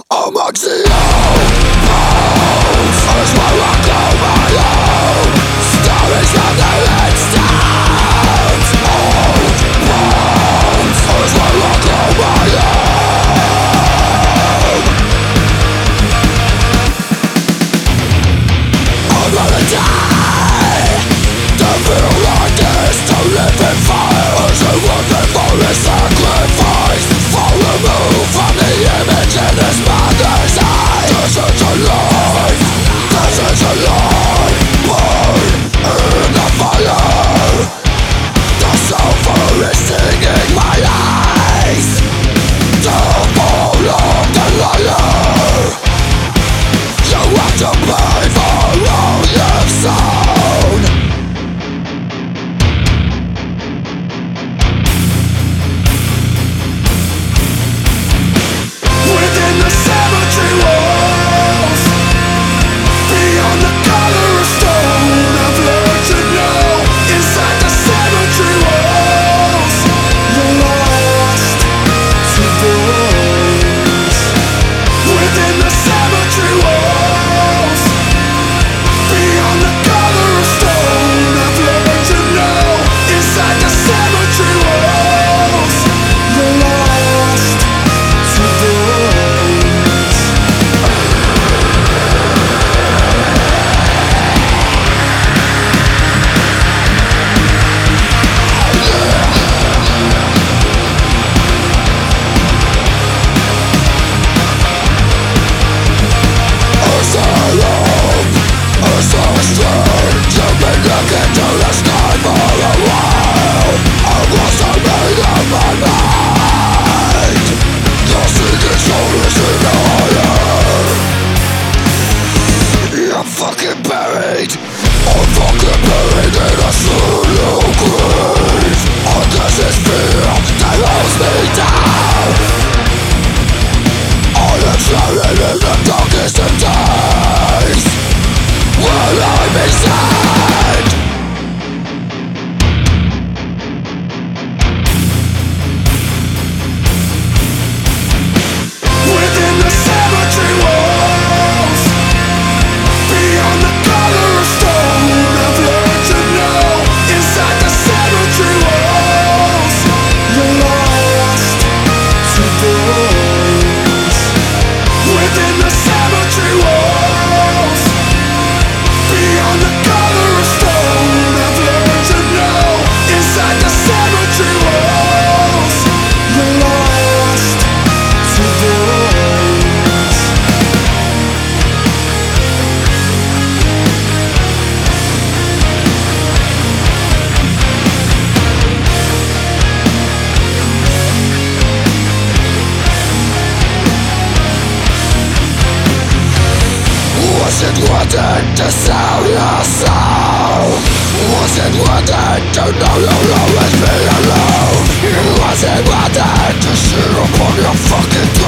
Amongst the old bones is where I call my own. Stories of the instance. Old bones is where I call my own. I'm gonna die. To feel like this, to live in fire, is a weapon for a sacrifice. For remove from the image in his mother's eye. This is a lie, this is a lie. Burn in the fire. The sulfur is stinging my eyes. The fall of the liar. You have to pay for all you've sown. Within the cemetery walls, beyond the color of stone, I've learned to know. Inside the cemetery walls, you're lost to bones. Within the cemetery walls, beyond the color of stone, I've learned to know. Inside the cemetery walls, you're lost to bones. You've been looking to the sky for a while. I've lost a bit of my mind. Your secret soul is in the higher. I'm fucking buried. I'm fucking buried in a solo grave. I guess it's fear that holds me down. I am shrouded in the darkest of days. Will I be sad? Within the cemetery walls, beyond the color of stone, I've learned to know. Inside the cemetery walls, you're lost to bones. Within the cemetery walls, beyond the color of stone, I've learned to know. Inside the cemetery walls, you're lost to bones. Was it worth it to sell your soul? Was it worth it to know you'll always be alone? Was it worth it to sit upon your fucking throne?